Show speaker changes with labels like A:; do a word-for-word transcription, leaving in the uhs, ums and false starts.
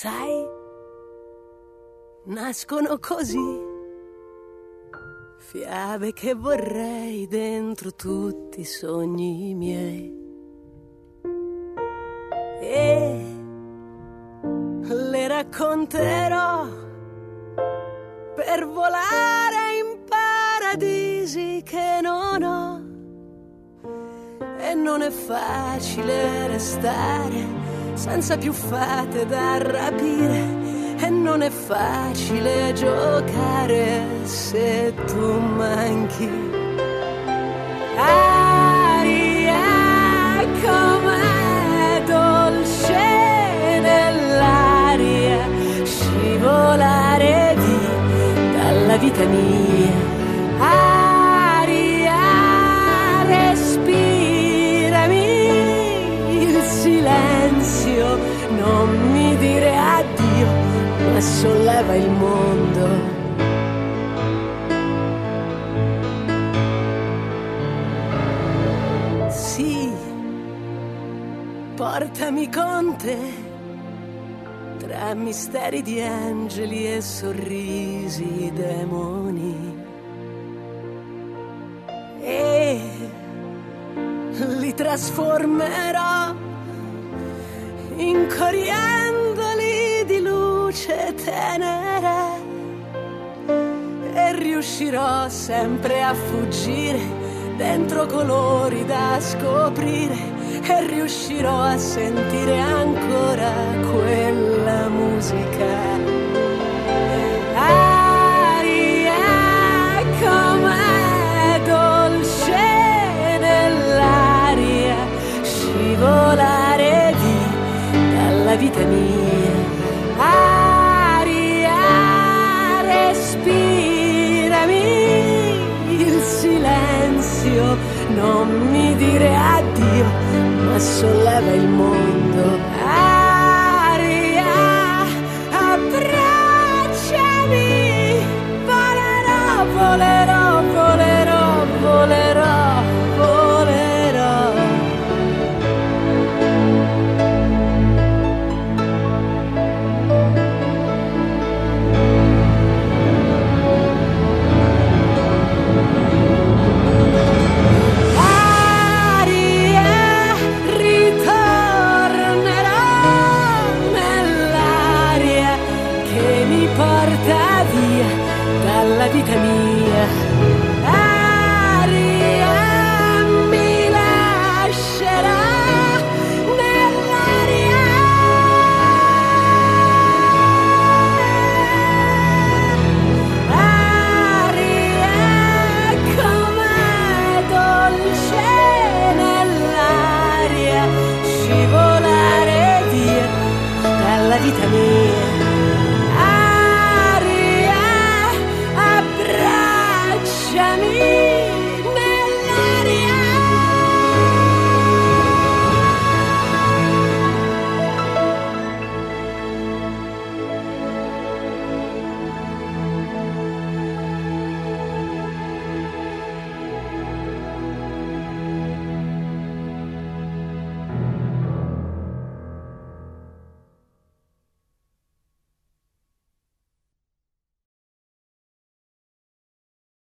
A: Sai, nascono così fiabe che vorrei dentro tutti i sogni miei, e le racconterò per volare in paradisi che non ho. E non è facile restare senza più fate da rapire, e non è facile giocare se tu manchi. Aria com'è dolce nell'aria, scivolare via dalla vita mia. Aria, respirami il silenzio, non mi dire addio, ma solleva il mondo. Sì, portami con te tra misteri di angeli e sorrisi demoni, e li trasformerò in coriandoli di luce tenera, e riuscirò sempre a fuggire dentro colori da scoprire, e riuscirò a sentire ancora quella musica. Aria com'è dolce nell'aria, scivolare via dalla vita mia. Aria, respirami il silenzio, non mi dire addio, ma solleva il mondo. Aria, abbracciami, volerò, volerò, volerò, volerò, volerò. Porta via dalla vita mia. Aria mi lascerà nell'aria. Aria com'è dolce nell'aria, scivolare via dalla vita mia.